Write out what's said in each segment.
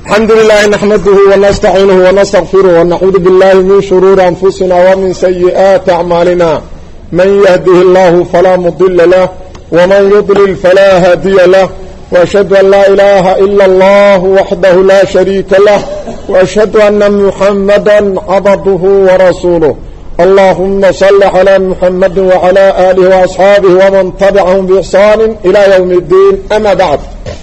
الحمد لله نحمده ونستعينه ونستغفره ونعوذ بالله من شرور أنفسنا ومن سيئات أعمالنا من يهده الله فلا مضل له ومن يضلل فلا هادي له وأشهد أن لا إله إلا الله وحده لا شريك له وأشهد أن محمدا عبده ورسوله اللهم صل على محمد وعلى آله وأصحابه ومن تبعهم بإحسان إلى يوم الدين أما بعد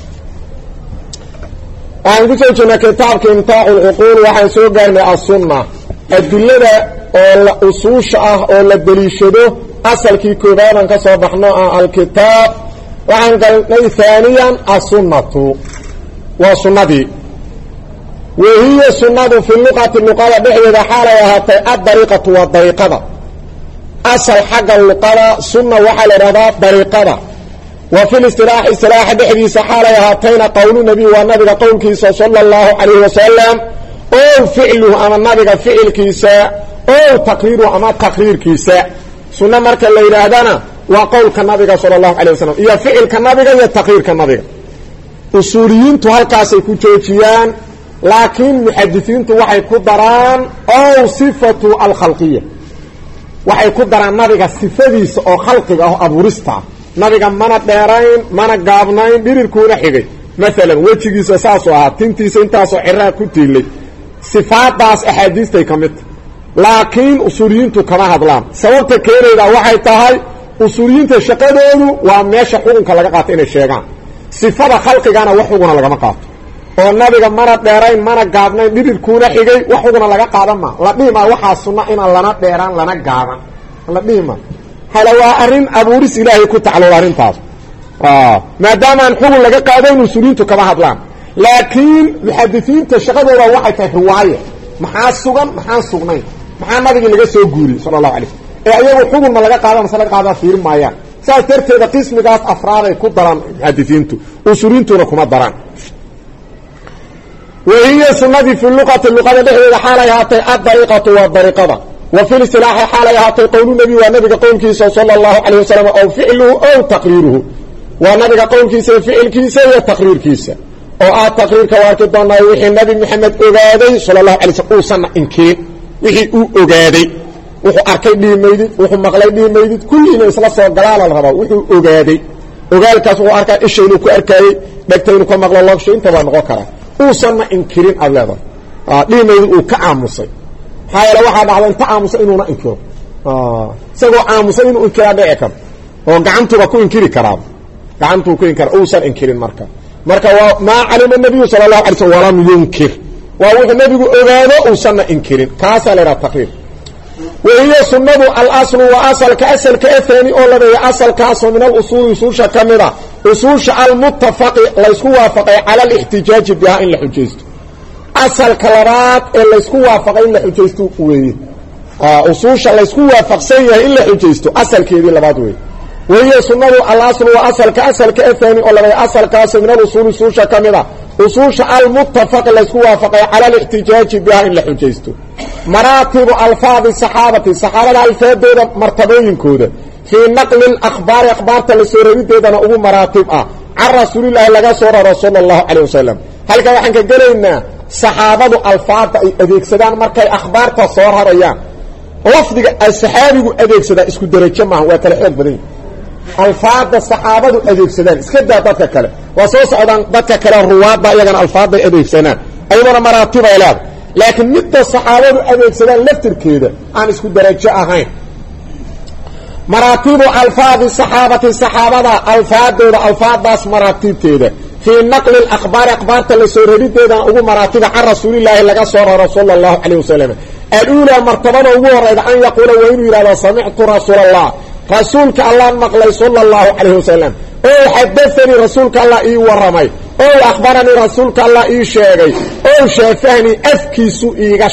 waxaan ku soo jirnay kitaabka imtaaxul uquul waxaan soo gaarnay as-sunna adillada oo usuusha ah oo la daliishado asalkii koobaad ka soo baxno al-kitaab waxaan galnay thaniyan as-sunnatu wa sunnadi wahiya sunnadu fi luqati luqada dhexdeeda xaalay ahaatay ad-dariiqatu wa dariiqada asal xagga luqada sunna waxa la yiraahdaa dariiqada وفي الاستراح استراح بحديث حالة هاتين قول النبي والنبي قول كيسا صلى الله عليه وسلم او فعله اما النبي فعل كيسا او تقريره اما تقرير كيسا سنة مركا الليلة هدانا وقول كالنبي صلى الله عليه وسلم يا فعل كالنبي يا تقرير كالنبي أصوليين تهالكاسي كتوشيان لكن محدثين توحي كدران او صفة الخلقية وحي كدران نبي صفديس او خلقه او ابورستا nabiga mana dheerayn mana gaabnayn dhirirkuuna xigay mesela wajigiisa saas oo ah tintiisa intaas oo xiraa ku tiilay sifaadaas ahadiistay kamid laakiin usuuriyiintu kama hadlaan sababta keenayda waxay tahay usuuriyiinta shaqadoodu waa meesha xukunka laga qaato inay sheegaan sifada khalqigana wax xuguna laga qaato oo nabiga mana dheerayn mana gaabnayn dhirirkuuna xigay wax xuguna laga qaadan ma la dhima waxa sunna in lana dheeraan lana gaaban la dhima هلا وارن ابوريس الهي ku tacalo arintaas maadaama aan xukun laga qaaday usuulintu kama hadlaan laakiin muhaddisiinta shaqadooda waxay tahay riwaayo maxaa sugan maxaa sugnayn maxaa nabiga laga soo guuri sallallahu alayhi ee ayagu xukun laga qaadan sala qaada fiirmayaan saas darteeda qismigaas afraad ay ku daran muhaddisiintu usuulintuna kuma daran وهي سنة في اللغة dhexdeeda xaalay haatay ad-dariiqatu wa dariiqada وفي الاصطلاح حالها قول النبي والنبي قول كيسا صلى الله عليه وسلم أو فعله أو تقريره والنبي قول كيسا فعل كيسا وتقرير كيسا أو تقرير كواكب دانا وحي النبي محمد أغادي صلى الله عليه وسلم أوصنا إنكين وحي أغادي وحي أركي دي ميدد وحي مغلي دي ميدد كل إنه إسلاسه قلال الغبا وحي أغادي أغادي كاسو أركي إشينو كو أركي بكتينو كو مغلال الله شيء انتبان غوكرا أوصنا إنكين أبلادا دي ميدد وكعامصي هاي لو واحد على انت عامس انه ما انكر سو عامس انه انكر دايكم او غعنتو ku inkiri karaa gacantu ku inkar oo san inkirin marka ma calima nabi sallallahu alayhi wa sallam yunkir wa wuxuu nabigu ogaado oo san inkirin kaasa la taqriir وهي سنة الأصل وأصل كأصل كأثني أولا أصل كأصل من الأصول أصول كاملة أصول المتفق ليس وافق على الاحتجاج بها إن لحجيزته أصل كلمات اللي اسكو وافقين إلا حجيستو ويه أصوش اللي اسكو وافقسيه إلا حجيستو أصل كيدي لبادوه وهي سنة الأصل وأصل كأصل كأثاني أولا أصل كأصل من الأصول أصوش كاملة أصوش المتفق اللي اسكو وافقين على الاحتجاج بها إلا حجيستو مراتب ألفاظ الصحابة الألفاظ دي مرتبين كودة في نقل الأخبار أخبار تلسوري دي دانا أبو مراتب عن رسول الله لغا سورة رسول الله عليه وسلم هل كان وحنك قلنا صحابة الفاظ أديكسدان مركي أخبار تصور هريان لفظ الصحابي أديكسدان اسكو درجة معه وكالحيط بدين الفاظ الصحابة أديكسدان اسكو داتك كلا وصوص عدان داتك كلا الرواد بأيغان الفاظ أديكسدان أيضا مراتب إلاد لكن مدى الصحابة أديكسدان لفتر كيدا عن اسكو درجة أهين مراتب الفاظ الصحابة الفاظ داس مراتب كيدا في نقل الأخبار أخبار تلسوريد ديدا أبو مراتب عن رسول الله لغا صورة رسول الله عليه وسلم الأولى مرتبة أبوه أن يقول وإنه إذا سمعت رسول الله رسولك الله مقلي صلى الله عليه وسلم أو حدثني رسولك الله إيه ورمي أو أخبرني رسولك الله إيه شاقي أو شافهني أفكيسو إيغا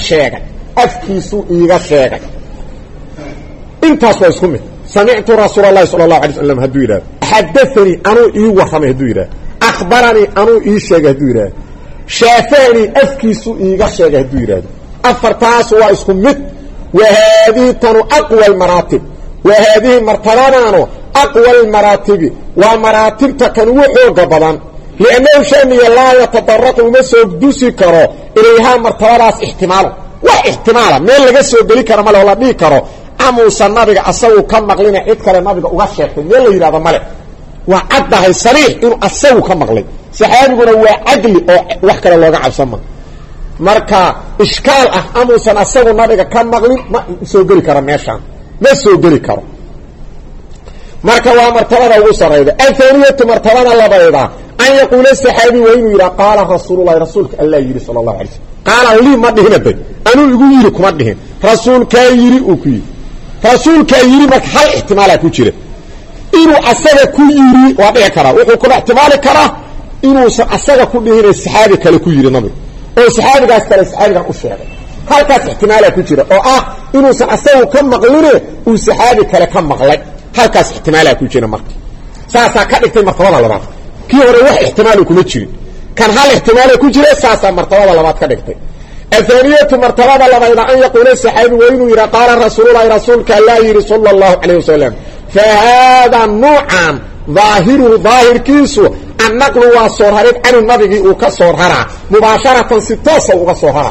شاقي انت أصلا اسكمت سمعت رسول الله صلى الله عليه وسلم هدو إله حدثني أنو إيه ورمي هدو إله أخبرني أنو إيشاق هدويرا شافاني أفكيسو إيغاشاق هدويرا أفرتاس وإسكمت وهذه تنو أقوى المراتب وهذه مرتبانانو أقوى المراتب ومراتب تكنوه قبضا liannahu shaniya laa yatadaraqu uma soo dusi karo ilayhaa martabadaas ixtimaalo wax ixtimaala meel laga soo geli karo male oo la dhihi karo amuusan nabiga asagu ka maqlina cid kale nabiga uga sheegtay meel la yidhahdo male waa caddahay sariix inuu asagu ka maqlay saxaabiguna waa cadli oo wax kale looga cabsan ma marka ishkaal ah amuusan asagu nabiga ka maqlin ma soo geli karo meeshaan ma soo geli karo marka waa martabada ugu sareyda athaniyatu martabada labayda an yaquula saxaabi waa inuu yidhaha qaala rasuululahi rasuulka allah yidhi sala allahu alay slm qaala lii ma dhihinaday anuu igu yidhi kuma dhihin rasuulkaa yidhi uu ku yidhi rasuulkaa yidhi marka hal ixtimaalaa ku jira inuu asaga ku yidhi waa dhici karaa wuxuu kuna ixtimaali karaa inuusan asaga ku dhihina saxaabi kale ku yidhi nabigu oo saxaabigaas kale saxaabigan u sheegay halkaas ixtimaalaa ku jira oo ah inuusan asagu ka maqline uu saxaabi kale ka maqlay halkaas ixtimaalaa ku jira marka saasaa ka dhigtay martabada labaad kii hore wax ixtimaalu kuma jirin kan hal ixtimaala ku jira saasaa martabada labaad ka dhigtay athaniyatu martabada labayda an yaquula saxaabi waa inuu yidhaha qaala rasuululahi rasuulka allaa yidhi sala allahu calayh wasalam fa haadaa nuucan daahiruhu daahirkiisu annaqlu waa soo rarid canu nabigii uu ka soo raraa mubaasharatan si toosa uga soo raraa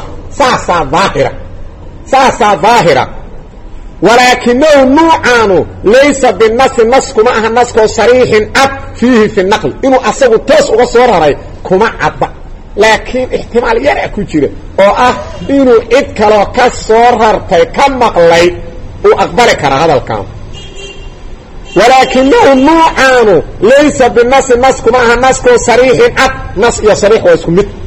saasaa daahira walaakinahu nuucaanu laysa binasi nas kuma aha naskoo sariixin cad fiihi fi naqli inuu asagu toos uga soo raray kuma cadda laakiin ixtimaal yara ku jira oo ah inuu cid kaloo ka soo rartay ka maqlay uu aqbali karaa hadalkan walaakinahu nuucaanu laysa binasi nas kuma aha naskoo sariixin cad nas iyo sariix waa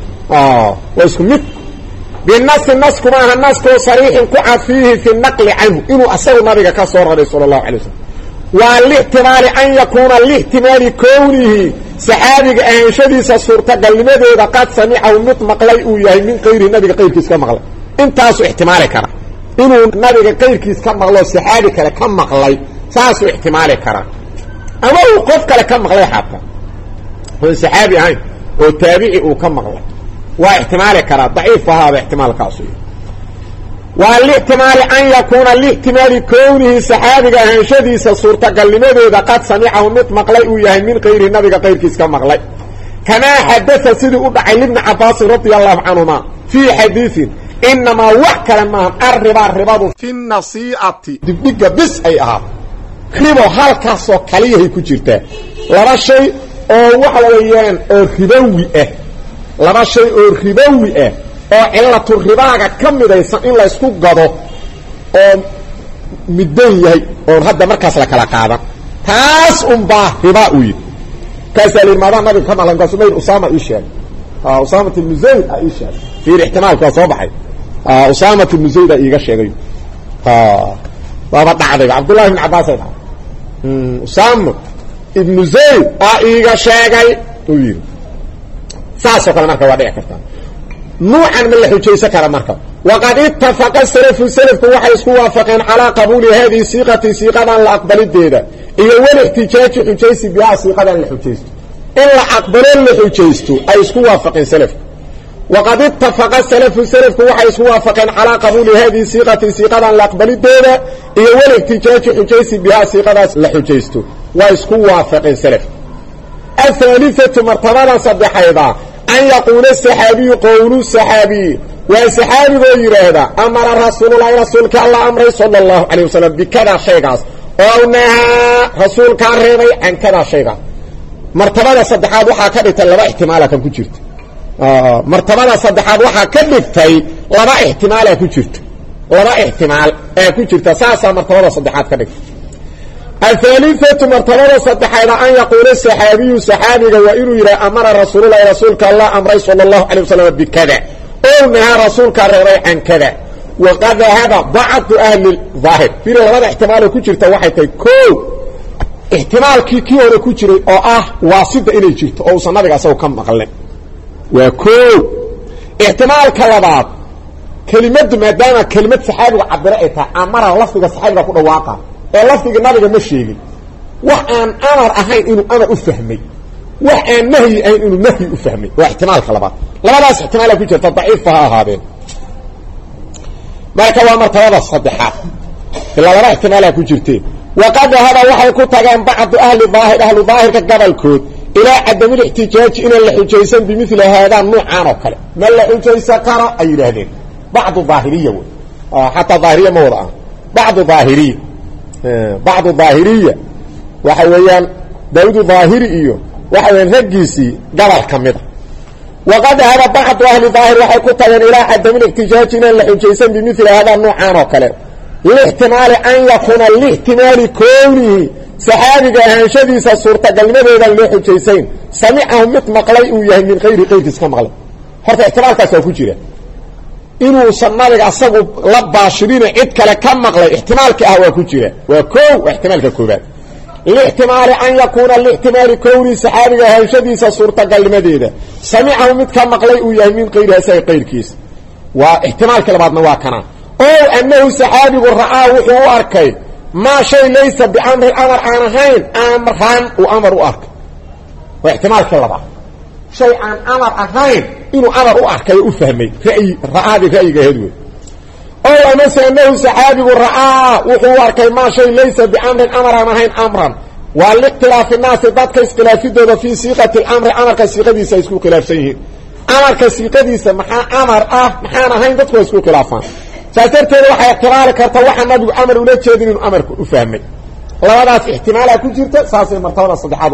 isku mid binasi nas kuma aha naskoo sariixin ku cad fiihi fi naqli canhu inuu asagu nabiga ka soo raray sala allahu alay wasalam waa lixtimaali an yakuuna lixtimaali kownihi saxaabiga ahaanshadiisa suurtagalnimadeeda qad samicahu mid maqlay uu yahay min kayrihi nabiga qayrkiis ka maqlay intaasuu ixtimaali kara inuu nabiga qayrkiis ka maqlo saxaabi kale ka maqlay saasuu ixtimaali karaa ama uu qof kale ka maqlay xataa oon saxaabi ahayn oo taabici uu ka maqlay waa ixtimaali karaa daciif ahaaba ixtimaalkaasu waa lixtimaali an yakuuna lixtimaali kownihi saxaabiga ahaanshadiisa suurtagalnimadeeda qad samicahu mid maqlay uu yahay min kayrihi nabiga qayrkiis ka maqlay kamaa xadaa sidii u dhacay libni cabaasin radia allahu canhuma fii xadiiin inamaa wax kale maahan arriba ribadu fi nasii'ati dibdhiga bis ay ahaat ribo halkaasoo kaliyahay ku jirtaa laba shay oo waxa weeyaan oo ribowi ah laba shay oo ribowi ah oo cilatu ribaaga ka midaysan in la isku gado oo middan yahay oon hadda markaas la kala qaadan taas unbaa ribaa u yidhi kaasaa la yidhi maadaan nabiga ka maqlan kaasu mayr usaama ii sheegay usaamat ibnu zayd a ii sheegay fiir ixtimaalku waa soo baxay usaamat ibnu zayd a iiga sheegay waaba dhacdayba cabdullahi ibn cabbaasay dhacday usaama ibnu zayd a iiga sheegay uu yidhi saasoo kale marka waa dhici kartaa nuucan ma la xujaysan kara marka waqad ittafaqa salafu salafku waxay isku waafaqeen calaa qabuuli haadihi siiqati siiqadan la aqbalideeda iyo walixtijaaji xujaysi bihaa siiqadan la xujaysto in la aqbalo la xujaysto ay isku waafaqeen salafku waqad ittafaqa salafu salafku waxay isku waafaqeen calaa qabuuli haadihi siiqati siiqadan la aqbalideeda iyo walixtijaaji xujaysi bihaa siiqadaas la xujaysto waa isku waafaqeen salafku athaalithatu martabadan saddexayda an yaquula saxaabiyu qowlu saxaabiyi waa saxaabigoo yidhaahda amara rasuululahi rasuulka alla amray sala allahu calayh wasalam bikadaa shaygaas oo nahaa rasuulkaa reebay can kadaa shaygaas martabada saddexaad waxaa ka dhigtay laba ixtimaala kan ku jirta martabada saddexaad waxaa ka dhigtay laba ixtimaala ku jirta laba ixtimaal ee ku jirta saasaa martabada saddexaad ka dhigtay athaalithatu martabada saddexayda an yaquula saxaabiyu saxaabiga waa inuu yidhaha amara rasuululahi rasuulka allah amray sala allahu calayh wasalam bikada oo nahaa rasuulkaa reebay can kada waqad dahaba bacdu ahli daahir fiiri labada ixtimaaloo ku jirta waxay tahay koo ixtimaalkii kii hore ku jiray oo ah waasida inay jirto oo uusan nabiga asagu ka maqlin waa koo ixtimaalka labaad kelimadu maadaama kelimad saxaabiga cabiro ay tahay amara lafdiga saxaabiga ku dhawaaqa ee lafdiga nabiga ma sheegin wax aan amar ahayn inuu amar u fahmay wax aan nahyi ahayn inuu nahyi u fahmay waa ixtimaalka labaad labadaas ixtimaala ku jirta daciifa ha ahaadeen marka waa martabada saddexaad ilaa laba ixtimaala ku jirteen waqad dahaba waxay ku tageen bacdu ahli daahirka gabalkood إلى عدم الاحتجاج إلى الحجيسا بمثل هذا النوع عنه كله ما الحجيسا كرا أي لهذين بعض الظاهرية حتى ظاهرية موضع بعض ظاهرية وحويان داود ظاهري وحويان رجيسي قبل كمده وقد هذا بعض أهل الظاهر وحيكتبا إلى عدم الاحتجاج إلى الحجيسا بمثل هذا النوع عنه كله الاحتمال أن يكون الاحتمال كونه سحابك هنشديسا صورة قلمة اللي حجيسين سمعهم مثل مقلي ويهي من غير قيدس كمقلي حتى احتمال كاسو كجيرا إنه صنالك أصابه لباشرين عدك لكم مقلي احتمال كأهوى كجيرا وكو احتمال ككوبات الاحتمال أن يكون الاحتمال كوني سحابك هنشديسا صورة قلمة سمعهم مثل مقلي ويهي من غير هساي قيد كيس واحتمال كلمات نواكنا أو أنه سحابي رآه وحو أركي ما شيء ليس بأمر الأمر عنهين أمرهان وأمر أرك واحتمال كلمات شيء عن أمر عنهين إنه أمر أركي أفهمي رآه رأي جهدوي أو أنه سحابي رآه وحو أركي ما شيء ليس بأمر الأمر عنهين أمرا والاختلاف الناس ذاتك اختلاف الدولة في صيغة الأمر أمر كصيغة دي سيسكو خلاف سيه أمر كصيغة دي محا أمر محانا هين ذاتك يسكو خلافان سأترتين وحي احتمال كرتا وحا نبي أمر ولا تشاهدين إنه أمرك أفهمي لوضعت احتمالها كجيرتا ساسي مرتبنا الصدحات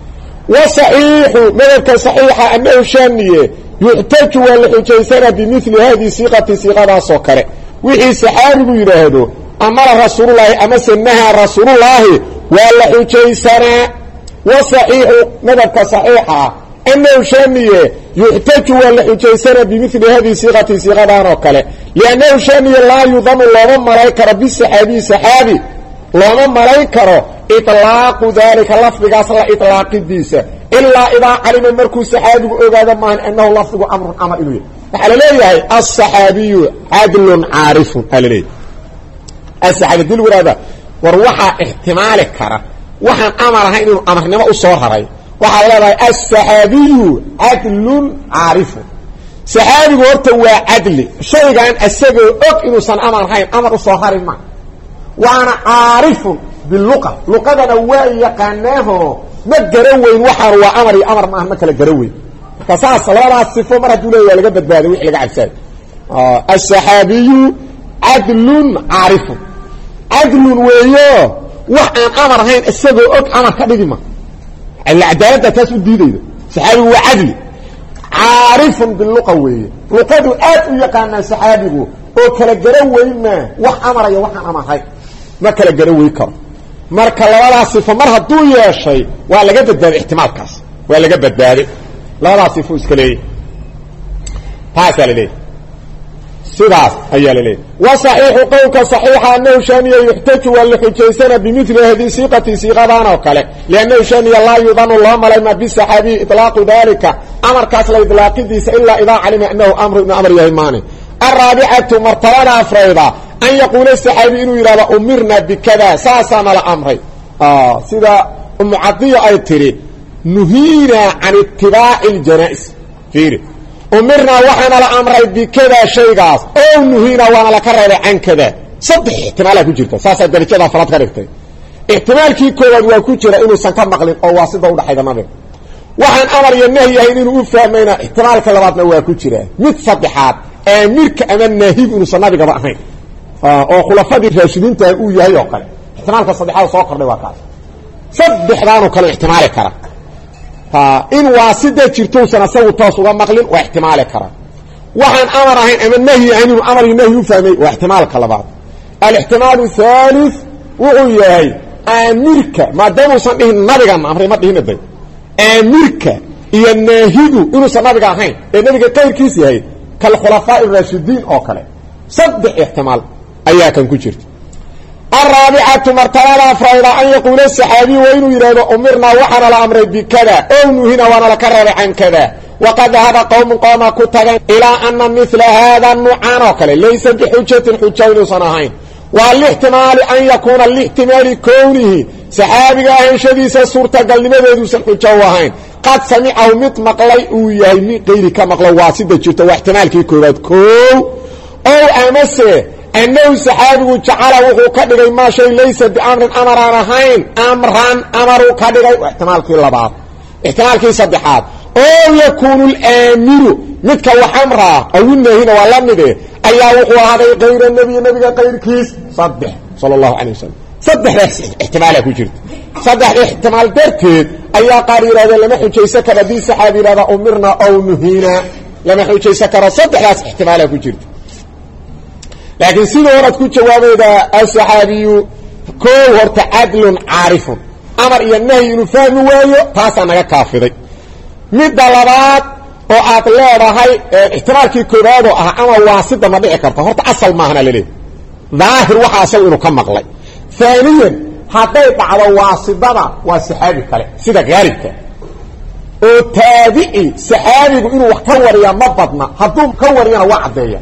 وصحيح مذلك صحيحة أنه شانية يحتج والحجيسان بمثل هذه صيغة سكرة وحي سحابه يرهدو أمر رسول الله أمس إنها رسول الله والحجيسان وصحيح مذلك صحيحة أنه شانية يحتج والحجيسان بمثل هذه صيغة نوكله لأنه شانية لا يضم الله ملايكة بالسحابي سحابي الله ملايكة إطلاق ذلك لفظ أصلا إطلاق الديسة إلا إذا علم مركو السحابي أغادا ما أنه لفظ أمر إليه فحال ليه السحابي عدل عارف قال السحابي دل ورادا وروحا احتمالك كرا وحن أمرها إنه أمر نما أصورها رأي وحال ليه السحابي عدل عارف سحابي هو عدل شيء عن السبب إنه سن أمرها أمر أصورها معه وأنا عارف باللغة لغة نوائي يقاناه ما الجروين وحر وأمري أمر ما كلا الجروين كساس لا الصفة مرة جولية لقبت بهذا ويحلق عبسان السحابي عدل عارف عدل وياه وحن أمر هين السبب أمر كدقمة العدالة تسود دي سحابي هو عدل عارف باللغة وياه لغة يقانا سحابي وكلا الجروين ما وح أمر يا وحن أمر هين ما كلا الجروين كر marka labadaas sifo mar haduu yeeshay waa laga badbaaday ihtimaalkaas waa laga badbaaday labadaas sifo iska leeyahay taas leeyahay sidaas ayaa leeyahay wa sahihu qawlka sahiha annahu shaniya yuhtaju wal hujaysan bimithli hadhihi siqadan oo kale lianna shaniya la yudanu Allah malama bi sahabi itlaq dhalika amarkaas la idlaaqidisa illa idha alima annahu amru yahmani الرابعه مرتبه افريضه أن يقول السحابي إنه يرى أمرنا بكذا ساسنا لأمري سيدا عطية أي تري نهينا عن اتباع الجنائز فيري أمرنا وحنا لأمري بكذا شيء قاس أو نهينا وانا لكرر عن كذا صدح احتمالك كجرته ساسا جري كذا فرات غرفتي احتمال كي كواد وكجرة إنه سنكر مقلين أو واسطة ولا حيدا مبين وحن أمر ينهي إنه أفهمنا احتمال كلماتنا وكجرة متصدحات أميرك أمن نهيب إنه صنابي قبأهين oo khulafadii raashidiinta uu yahay oo kale ihtimaalka saddexaad soo qornay waa kaas saddexdaanu kale ihtimaali kara in waasida jirto sanasaw taas uga maqlin waa ihtimaali kara waxaan amar ahayn ama nahi aanu amar nahi u fahmay waa ihtimaalka labaad al-ihtimaal thalith wuxuu yahay amirka maadaama uusan dhihin nabiga amray ma dhihin bay amirka iyo nahidu inuu san nabiga ahayn ee nabiga qayrkiis yahay kal khulafaa ar-raashidiin oo kale صدق احتمال ايا كان كجرت الرابعه مرتبه افريضه ان يقول السحابي وانه يراد امرنا وحنا الامر بكذا او هنا وانا لكرر عن كذا وقد هذا قوم كتبا الى ان مثل هذا النوع ليس بحجه حجه صناهين والاحتمال ان يكون الاحتمال كونه سحابي ان شديس صورة قلمه حجه وهين قد سمعه مطمقلي ويهي غير كمقلي واسده جرت واحتمال كي كوباد كو أو أمسه أنه سحابه جعل وحو كدغي ما شيء ليس بأمر أمرانهين أمران أمرو كدغي واحتمال كي لبعض احتمالكي صدحات او يكون الامر مدك وحمرا او النهي ولا مده ايا وحو هذا غير النبي غير كيس صدح صلى الله عليه وسلم صدح احتمالك وجرت صدح احتمال درتيد ايا قاري هذا لما حجيسه كبدي صحابي هذا امرنا او نهينا لما حجيسه كره صدح احتمالك وجرت لكن سيده ورد ku jawaabada asxaabiyu ko horta adlun aarifun amar iyo nahy inuu fahmi waayo taas anaga kaafiday mid labaad oo aad leedahay ihtimaalkii koobaad oo ah ama waasida ma dhici karto horta asal ma ahna leeyahay daahir waxa asal inuu ka maqlay thaniyan haday dhacdo waasidada waa saxaabi kale sida gaalibka oo taabi'i saxaabigu inuu wax ka wariyo ma badna haduu ka wariyana waa cadeeya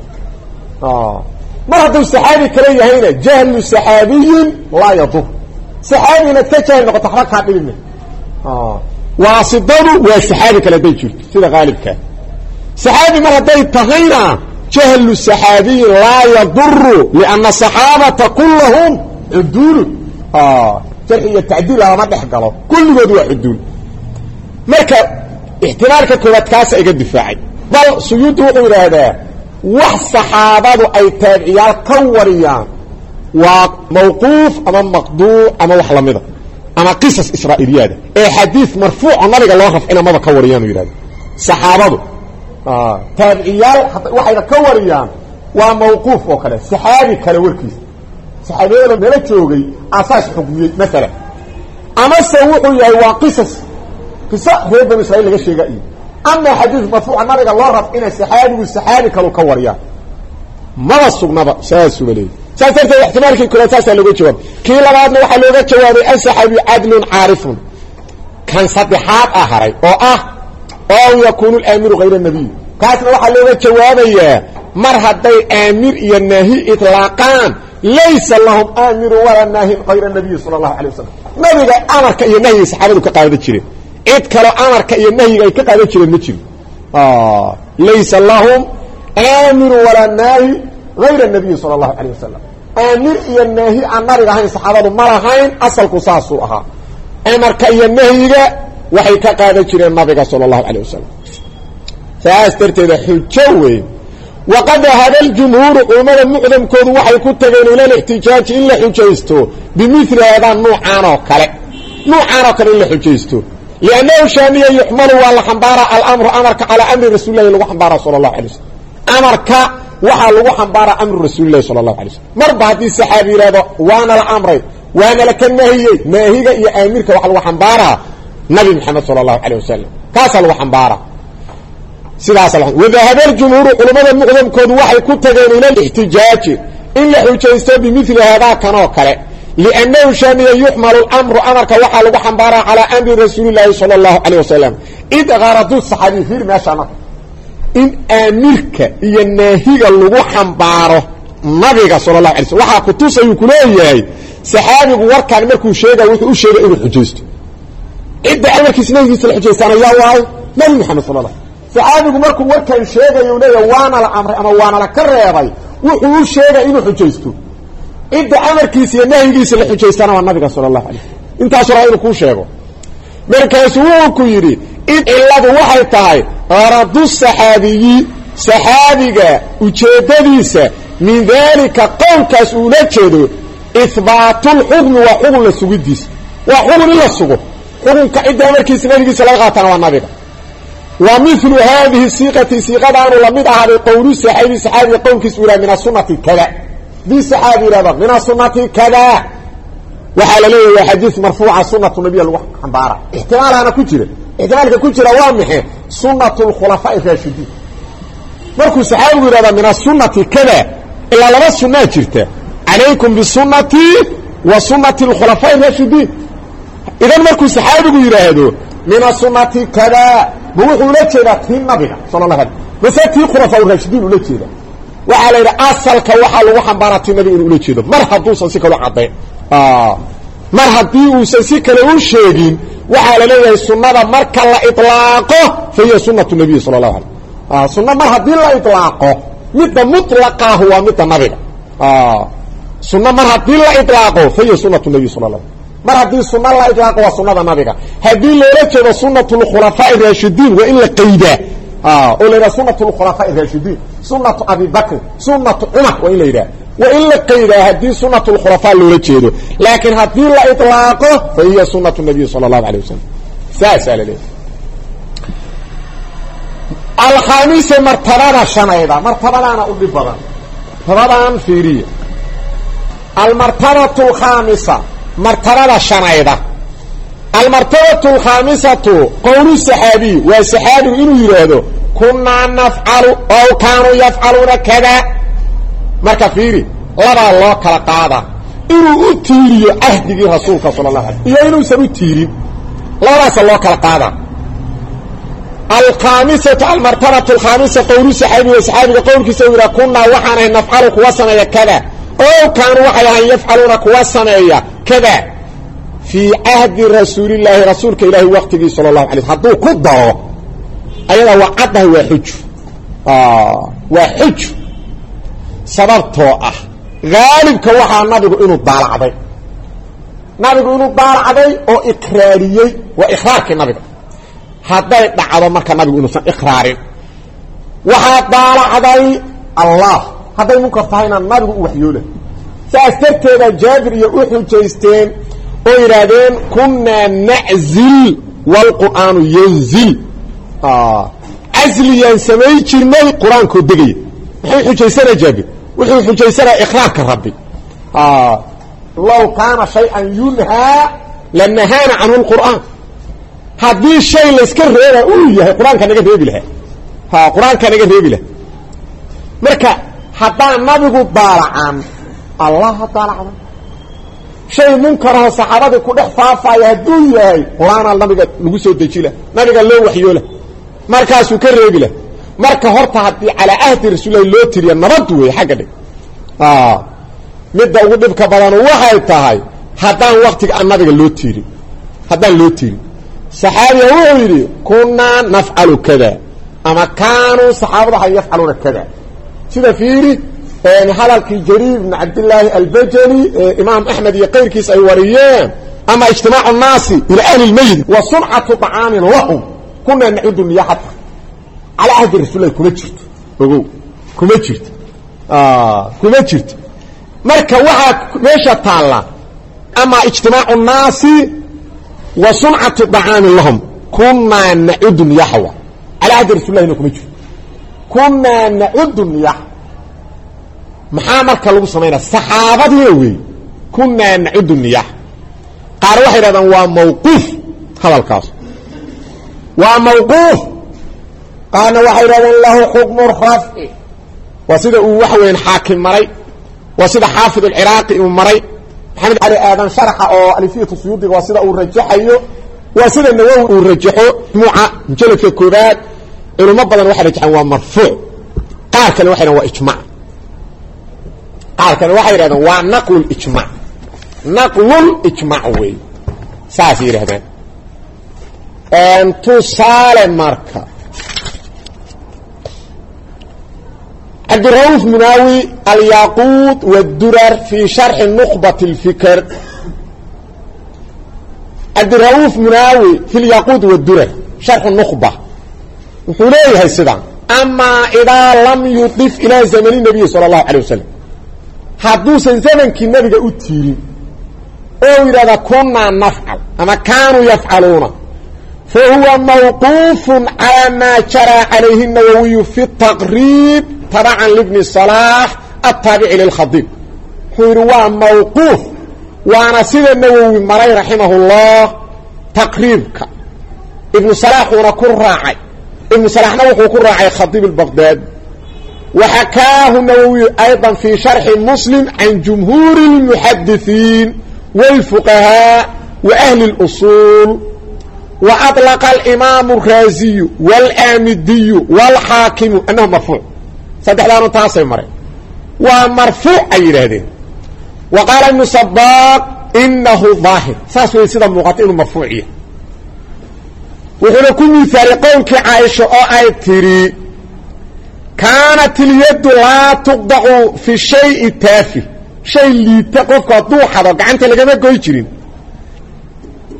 mar hadduu saxaabi kale yahayna jahlu saxaabiyin laa yadur saxaabina ka jahil noqoto waxba kaa dhibin waasidadu waa saxaabi kale day jirto sida qaalibka saxaabi mar hadday tahayna jahlu saxaabiyin laa yaduru lianna saxaabata kullahum cuduul jarxi iyo tacdiil lama dhex galo kulligood waa cuduul marka ixtimaalka koobaad kaasa iga difaacay bal suyuudi wuxuu yidhaahdaa wax saxaabadu ay taabiciyaal ka wariyaan waa mawquuf ama maqduuc ama wax lamida ama qisas israa'iliyada ee xadiis marfuuc nabiga loo rafcina maba ka wariyaan yiraahdo saxaabadu taabiciyaal waxay ka wariyaan waa mawquuf oo kale saxaabi kale warkiis saxaabada meel joogay asaas xukmiyay mesela ama wuxuu yahay waa qisas reer bani israa'iil laga sheegay أما حديث مرفوع النبي الله رفعنا السحابي والسحابي كانوا كوريا ما وصقنا بقى ساسو بليه ساسرت احتمال كي كل اساس لو جواب كي لبعضنا waxa looga jawaabay السحابي عدل عارف كان صدحات اخري او يكون الامير غير النبي كاسنا waxa looga jawaabaya mar haday امير iyo nahi itlaqan laysa lahum amir wala nahi غير النبي صلى الله عليه وسلم nabiga amarka iyo nahi saxaabadu ka qaado jireen cid kale amarka iyo nahyiga ay ka qaadan jireen ma jiro laysa lahum amir wala nahi غير النبي صلى الله عليه وسلم amir iyo nahi anariga ahayn saxaabadu ma lahayn asalku saasu aha amarka iyo nahyiga waxay ka qaadan jireen nabiga صلى الله عليه وسلم saastarteeda xujo weyn وقد هذا الجمهور أمر المعظم كود waxay ku tageen ila الاحتجاج illa xujaysto بمثل هذا نوعان oo kale illa xujaysto لأنه شامية يحمل والله حنبارة الأمر أمرك على أمر رسول الله لغو حنبارة صلى الله عليه وسلم أمرك وحا لغو حنبارة أمر رسول الله صلى الله عليه وسلم مربع دي السحابي لذا وانا الأمر وانا لك النهي ناهيك يا أميرك وحا لغو حنبارة نبي محمد صلى الله عليه وسلم كاسا لغو حنبارة سيدا صلى الله عليه وسلم وذهب الجمهور علماء المعظم كود وحي كتغين إلى الاحتجاج إلا حجيسته بمثل هذا كانوا كره لأنه شامية يحمل الأمر أمرك وحا لغو حنبارا على أمر رسول الله صلى الله عليه وسلم إذ غاردو الصحابي فير ما شاء إن أمرك يناهيك لغو حنبارا نبيك صلى الله عليه وسلم وحا كتوسا يكوليه صحابي وركا مركو شيغا وحو شيغا إنو حجيسته إذ أمرك سنيجي سلحجيستان يا واي نبي محمد صلى الله عليه وسلم صحابي مركو وركا شيغا يوليه وانا الأمر أما وانا لكريبي وحو شيغا إنو حجيسته إذا أمركيس ينهيجيس اللي حجيستانا والنبي صلى الله عليه وسلم انت أسرائيل كو شيغو مركز وكو يري إذ إلا وحي تاي غرض الصحابي صحابيك وجدديس من ذلك قول كسولته إثبات الحكم وحكم للسجديس وحكم للسجود حكم كإذا أمركيس ينهيجيس لغاتنا والنبي ومثل هذه السيقة سيقة عنه لمدها بقول الصحابي صحابي قول كسولا من السنة كذا دي صحابي رضا من السنة كذا وحال ليه حديث مرفوع سنة النبي الحنبارة احتمال أنا كجرة احتمال كجرة وامحي سنة الخلفاء الراشدين مركو صحابي رضا من السنة كذا إلا لما السنة جرته عليكم بالسنة وسنة الخلفاء الراشدين إذا مركو صحابي رضا من السنة كذا بوحو لكذا تين نبي صلى الله عليه وسلم وساتي الخلفاء الراشدين لكذا وعلى أصلك وحا لو حنبارتي النبي إنه جيده مر حدوسا سي كلو عدين مر حدي وسن سي كلو شيغين وحا ليه السنه marka la iطلاقه فهي سنه النبي صلى الله عليه وسلم سنه مر حدي لا اطلاقه مد مطلقه هو مد النبي سنه مر حدي لا اطلاقه فهي سنه النبي صلى الله عليه وسلم mar haddii sunna la idlaaqo waa sunnada nabiga haddii loola jeedo sunnatul khulafaa'i raashidiin waa in la qaydaa oo la yidhaha sunnatul khulafaa'i raashidiin sunnatu abi bakr sunnatu cumar waa in la yidhaha waa in la qaydaa haddii sunnatul khulafaa loola jeedo laakiin haddii la idlaaqo fa hiya sunnatu nabiy sala allahu alayh wasalam saasaa la leeyahay alkhamiisa martabada shanayda martabadaana u dhib badan martabadan fiiriya almartabatu alkhamisa martabada shanayda almartabatu alkhamisatu qowlu saxaabiy waa saxaabigu inuu yidhaahdo kunaa nafcalu ow kaanuu yafcaluuna kada marka fiiri labaa loo kala qaada inuu u tiiriyo cahdigii rasuulka sala allahu alay iyo inuusan u tiirin labadaasa loo kala qaada alkhamisatu almartabatu alkhamisa qowlu saxaabiy waa saxaabiga qowlkiisa u yidhaha kunaa waxaan ahay nafcalu kuwa sameeya kada ow kaanuu waxay ahayn yafcaluuna kuwa sameeya kada fii cahdi rasuulillaahi rasuulka ilaahi waqtigii sala allahu alay hadduu ku daro ayadaa waa caddahay waa xuju sababtoo ah haalibka waxaa nabigu inuu daalacday oo iqraariyey waa iqraarkii nabiga hadday dhacdo marka nabigu inuusan iqraarin waxaa daalacday allah hadday munkar tahayna nabigu u waxyoola saas darteeda jaabir iyo u xujaysteen oo yidhaahdeen kunaa naczil waalqur'aanu yanzil casliyaan samay jirnay qur-aankoo degaya muxuu xujaysanaa jaabir wuxuu xujaysanaa iqraarka rabbi low kaana shay-an yunhaa lanahaana canhu lqur'aan haddii shay layska reeba uu yahay qur-aanka naga reebi lahaa qur-aanka naga reebi lahaa marka haddaan nabigu daalacan allah ha daalacda shay munkaraho saxaabadii ku dhex faafaya hadduu yahay qur-aanaa nabiga lagu soo dejila nabiga loo waxyoola markaasuu ka reebi lah marka horta haddii calaa ahdi rasuulilahi loo tiriya nabad wey xagga dhig midda ugu dhibka badanu waxay tahay haddaan waktiga aan nabiga loo tiirin saxaabiga wuxuu yidhi kunaa nafcalu kada ama kaanuu saxaabadu waxay yafcaluuna kada sida fiiri hadalkii jariir ibn cabdillaahi albajali imaam axmed iyo qayrkiis ay wariyeen ama ijtimaacu nnaasi ila ahli lmaydi wa suncatu طacaamin lahum kunaa nacudu niyaxata calaa ahdi rasuulilahi kuma jirto ogow kuma jirto marka waxaa meesha taalla ama ijtimaacu nnaasi wa suncatu طacaamin lahum kunaa nacudu niyaxawa calaa ahdi rasulilahina kuma jirto kunaa nacudu niyaxa maxaa marka lagu samaynaya saxaabadiina weey kunaa nacudu niyax qaar waxay yidhahdaan waa mawquuf hadalkaas waa mawquuf qaarna waxay yidhahdaan lahu xukmu rafci waa sida uu wax weyn xaakim maray waa sida xaafid alciraaqi uu maray maxamed cali aadan sharaxa oo alifiyatu suyuudiga waa sida uu rajaxayo waa sida nawowi uu rajaxo muca mujaladka koobaad culimo badan waxay rajaxaan waa marfuuc qaar kale waxay yidhahdaan waa ijmac qaar kale waxay yidhahdeen waa naqlulijmac naqlulijmac wey saasay yidhahdeen tusaale marka cabdirauuf munaawi alyaquud wاdurar fi sharxi nuqbat اlfikr cabdirauuf munaawi fi lyaquud wاdurar sharxu nuqba wuxuu leeyahay sidan amaa idaa lam yudif ilaa zamani nabiyi salى اllahu alيه wasalam hadduusan zamankii nabiga u tiirin oo yidhahda kunaa nafcal ama kaanuu yafcaluuna fa huwa mawquufun calaa maa jaraa calayhi nawowiyu fi taqriib tabacan libni salaax ataabici lilkhadiib wuxuu yidhi waa mawquuf waana sida nawowi maray raximahullah taqriibka ibnu salaaxuuna ku raacay ibnu salaaxna wuxuu ku raacay khadiib albaqdaadi وxakaahu النawwiي أيضا في شharxi mسلم عan جمهوuر المحadiثiin والفقهاء وأهل الأصuل وأطلق الإmaaم الrاaزي والآmidiي والxaakimu أنhu marفوuع saddexdaanu taasay mareen waa marفوuع ay yidhaahdeen وqاala iبن صباq إnahu ظاahir saas wey sida muuqata inuu marفوuعya wuxuuna ku miaalay qowlkii caaisha oo ay tiri kaanat ilyaddu laa tuqdacu fi shayi taafi shay liita qofku hadduu xado gacanta lagama goy jirin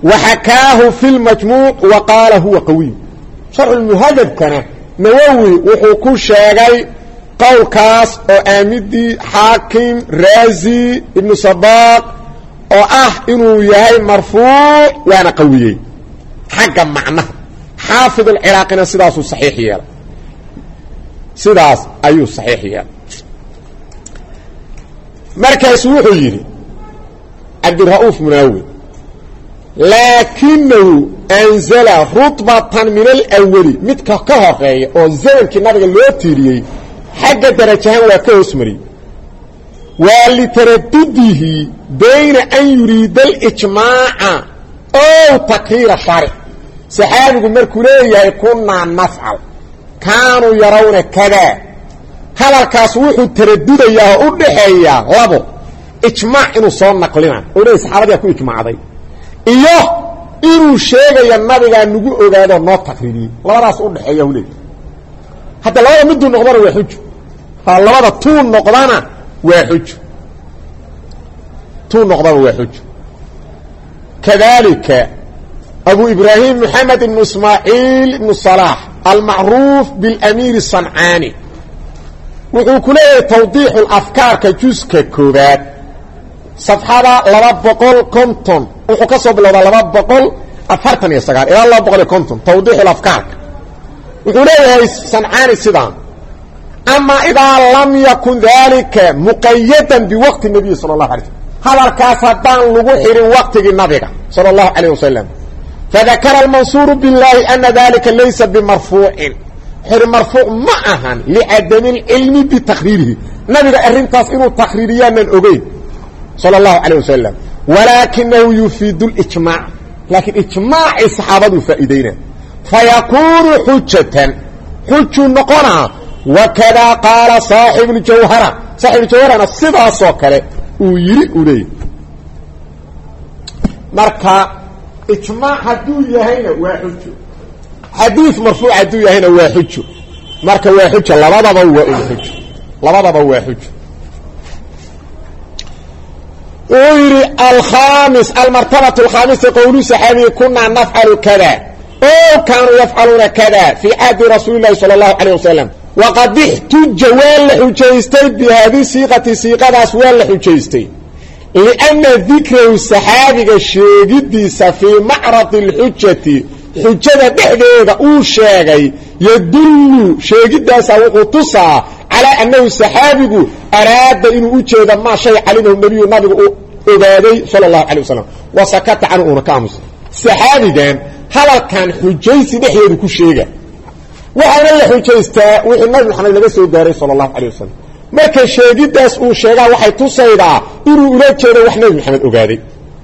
وحكاه في المجموع وقال هو قوي شرح المهذب كان نووي وحكو شاقي قول كاس وآمدي حاكم رازي ابن صباق إنه يهي مرفوع وانا قوي حقا معناه حافظ العراقنا سداس الصحيح يالا سداس أيو الصحيح يالا مركز وحيري عبد الرؤوف مناوي لكنه أنزل رطبة من الأولي متكهرية أو الزمن كنابق اللوتيري حق درجها وكوسمري ولتردده بين أن يريد الإجماع أو تقرير الشرع سحابق مركولية يكوننا نفعل كانوا يرون كذا هل الكاسوح التردد إياه أدحيا لابو إجماع إنه صار نقلنا وليس حرد يكون إجماع ذي إياه إنه شيء النبي أن نقول هذا النوع تقريري لا راس أدحيا وليه حتى لا يمدوا النقضان ويحج فالله هذا طول نقضانا ويحج طول نقضان ويحج كذلك أبو إبراهيم محمد بن إسماعيل بن صلاح المعروف بالأمير الصنعاني وكله توضيح الأفكار كجزء ككوبات صفحة لبقل كنتم وكسب لبقل أفرتن يستقال إلى لبقل كنتم توضيح الأفكار وكله صنعاني سيدان أما إذا لم يكن ذلك مقيدا بوقت النبي صلى الله عليه وسلم هذا الكاسدان لغوحر وقت النبي صلى الله عليه وسلم فذكر المنصور بالله أن ذلك ليس بمرفوع حر مرفوع معها لعدم العلم بتقريره نبي أرنتاس إنه تقريريا من أبي صلى الله عليه وسلم ولكنه يفيد الإجماع لكن إجماع الصحابة فائدين فيكون حجة نقرأ وكذا قال صاحب الجوهرة أنا الصدى صوكرة ويري أولي مركا إجماع حدوية هنا وحجة حديث مرفوع حدوية هنا وحجة مركا وحجة لبضب وحجة ويري الخامس المرتبة الخامسة قولوا صحابي كنا نفعل كذا أو كانوا يفعلون كذا في عهد رسول الله صلى الله عليه وسلم وقد احتج والحجيستي بهذه سيقة أسوال الحجيستي لأن ذكر الصحابي الشيقديس في معرض الحجة حجة بحديدة أوشاقي يدل شيقديس وقتصى على أنه الصحابي أراد أنه أجد ما شيء علمه النبي أبادي صلى الله عليه وسلم وسكت عنه أنكامس الصحابي دان هل كان حجيسي بحديدة كشيقة وحنا اللي حجيستا وحي النبي محمد لغا سو داري صلى الله عليه وسلم marka sheegidaas uu sheegaa waxay tusaydaa inuu ula jeedo wax nabi maxamed ogaaday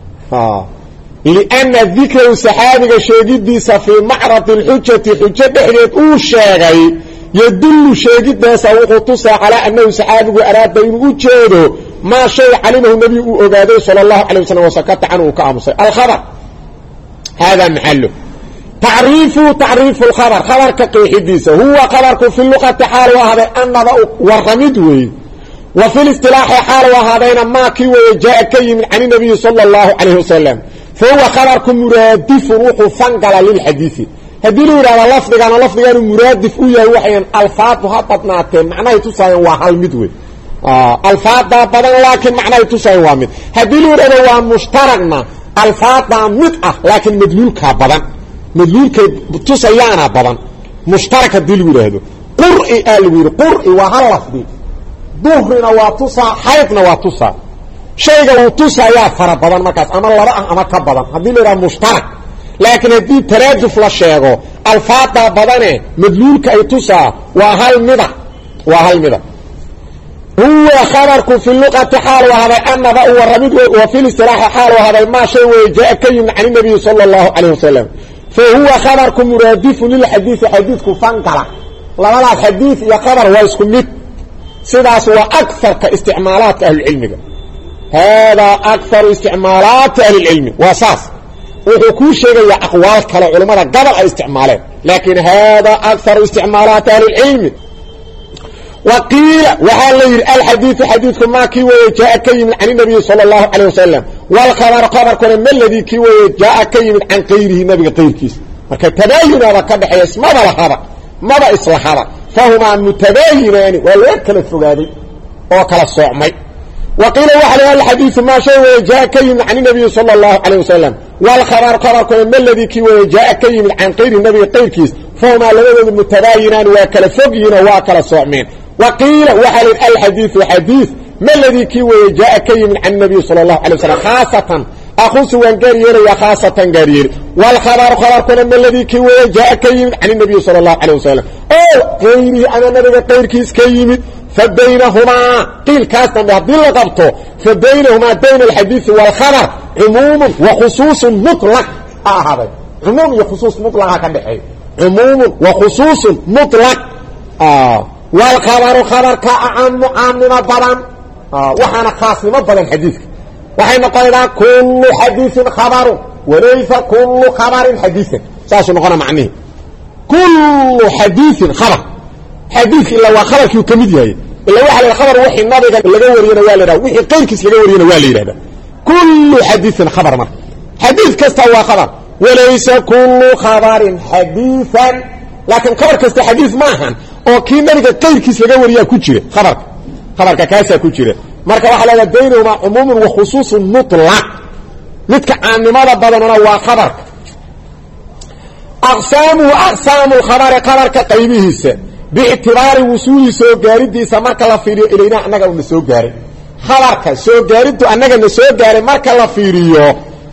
لأن ذكر الصحابي شيغيديسا في معرض الحجة حجة دحديد uu sheegay يدل شيغيداس wuxuu tusaa على أنه صحابي أراد inuu jeedo ما شيء علمه النبي ogaaday صلى الله عليه وسلم وسكت عنه كامسay الخبر هذا محله تعريف الخبر خبر كقيحديسه هو خبرك في اللغة حال وهذا أنه ورمد وفي الاصطلاح حال وهذا ما كي جاء كي من عن النبي صلى الله عليه وسلم فهو خبرك مرادف روح فنقل للحديث هديلوا على لفظ مرادف ويا وحيا الفاظ هبطناته معناه تساوي وحال مدوي الفاظ بدل لكن معناه تساوي وامد هديلوا على مشتركنا الفاظ مدأ لكن مدلولك بدن مدلولك تصيانا بدن مشترك الدلول هذا قرئ الوير قرئ وهلفدي ظهرنا وتصا حيضنا وتصا شيء وتصا يا فر بدن مركز اما لا اما كبدن hadii la mushtarak laakiin hadii taraaduf la sheego alfaada badane madluulka ay tusa waa hal mida هو خبرك في اللغة حال وهذا أنه هو الرميد وفي الاستراحة حال وهذا ما شيء جاء كي عن النبي صلى الله عليه وسلم فهو خبرك مرادف للحديث حديثك فانقلع لا الحديث يا خبر ويسكمك سيداس هو أكثر كاستعمالات أهل العلم هذا أكثر استعمالات أهل العلم وأساس وكل شيء يا أقوال كالعلماء قبل استعماله لكن هذا أكثر استعمالات أهل العلم وقيل وحال الحديث حديث ما كي جاء كيم عن النبي صلى الله عليه وسلم والخبر خبر كن ما الذي كي جاء كيم عن غيره النبي غير كيس marka tabayun waa ka dhaxaysa ma balaxada ma ba islaxada fahuma mutabayinani wala kala fogaaday oo kala soocmay وقيل وحال الحديث ما شيء جاء كيم عن النبي صلى الله عليه وسلم والخبر خبر كن ما الذي كي جاء كيم عن غير النبي غير كيس فهما لبد متباينان وكلا فوقين وكلا صوعمين وقيل وحال الحديث حديث ما الذي كي جاء كيم عن النبي صلى الله عليه وسلم خاصة أخص وانقارير يا خاصة قارير والخبر خبر كنا ما الذي كي جاء كيم عن النبي صلى الله عليه وسلم أو غيره أنا نبي غير كيس كيم فبينهما قيل كاسنا بهدين لقبطه فبينهما بين الحديث والخبر عموم وخصوص مطلق هذا عموم وخصوص مطلق هكذا عموم وخصوص مطلق والخبر خبر كأعام عامنا بلان وحنا خاص لما بلان حديث وحين قلنا كل حديث خبر وليس كل خبر حديث ساسو نقول معنيه كل حديث خبر حديث إلا وخبر كيو كميديا إلا واحد الخبر وحي النبي لغا ورينا والدا وحي قيلكيس لغا ورينا والدا كل حديث خبر مر حديث كستا هو خبر وليس كل خبر حديثا لكن خبر كستا حديث maahan oo kii nabiga qeyrkiis laga wariyaa ku jira khabarka kaasa ku jira marka waxa la deynaa umuum wa khusuus mutlaq midka aanimada badanna waa khabarka aqsaamu khabarka qaybihiisa bi'tiraari wusuuli soo gaaridiisa marka la fiiriyo ilayna anaga uu soo gaaray khabarka soo gaaridu anaga na soo gaaray marka la fiiriyo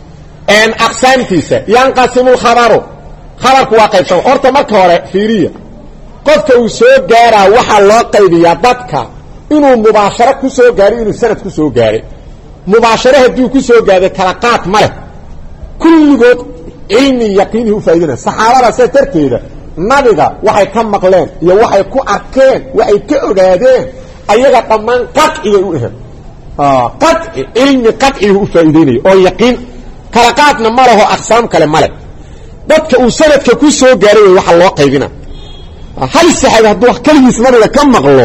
en aqsaamtiisa yanqasimu khabaru khabarku waa qaybsan horta marka hore fiiriya qofka uu soo gaaraa waxa loo qaybiyaa dadka inuu mubaasharo ku soo gaaray inuu sanad ku soo gaaray mubaasharo hadii ku soo gaaray kala qaad male kulligood ilmi yaqiini u faa'iidana saxaabada say tarteeda nabiga waxay ka maqleen iyo waxay ku arkeen waxay ka ogaadeen ayaga dhamaan qadci u ahaa qadci ilmi qadci u faa'iideynay oo yaqiin kala qaadna ma laho aqsaam kale male dadka uu sanadka ku soo gaaray waxa loo qaybina hal saxaab haduu kaligiis nabiga ka maqlo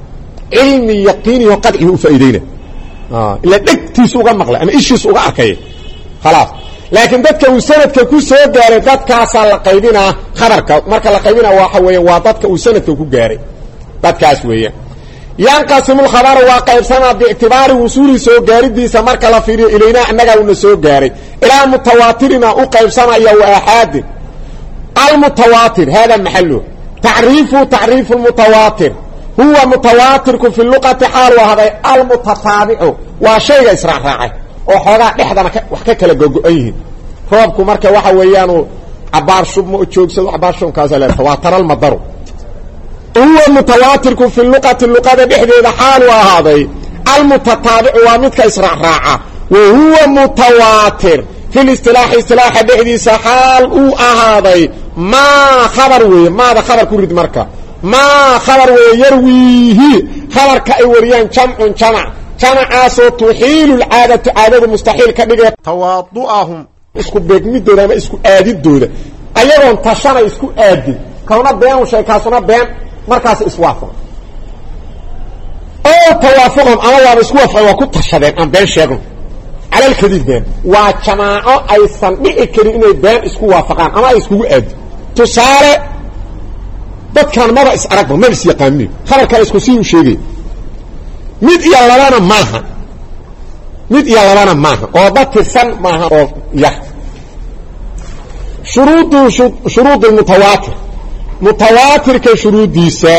ilmi yaqiini oo qadci u faa'iideynay ila dhigtiisu uga maqlay ama ishiisu uga arkay خلاص laakiin dadka uu sanadka ku soo gaaray dadkaas la qaybina khabarka marka la qaybina waxa weeyaan waa dadka uu sanadka ku gaaray dadkaas weeyaan yanqasimul khabar waa qaybsana bi'tibaari wusuli soo gaaridiisa marka la fiiriyo ilayna anaga uu soo gaaray ila mutawaatirina u qaybsana iyo ahad al mutawaatir hada mahallu تعريف المتواتر هو متواتر في اللغة حال وهذا المتتابع وشيء إسراع راعي وحوضا لحظة وحكا كلا قوئيه روابكو مركا وحا ويانو عبار شب مؤجوكسل عبار شب كازالي تواتر المضر هو متواتر في اللغة بحديد حال وهذا المتتابع ومتك إسراع راعي وهو متواتر في الاصطلاح بحديث حال هذا ما خبر وي ماذا خبر كوريد مركا ما خبر وي يرويه خبر كايوريان جمع عاسو تحيل العادة مستحيل كدغه تواضعهم اسكو بيغميدودا ما اسكو اديدودا ايغون تشانا اسكو ادي كونا بيان شيكاسنا بيان markaas iswaafaq oo tawaafaqum ama waa isku waafaq waa ku tashadeen aan been sheegno على الكذب بين وجماعه اي صندقي كري اني بين اسكو وافقان اما اسكو اد تصاره dadkan maba is aragba ma is yaqaani khabar kale isku sii u sheegay mid iyo labana maaha oo dadkisan maaha oo ya shuruud المتواتر كشروطيسا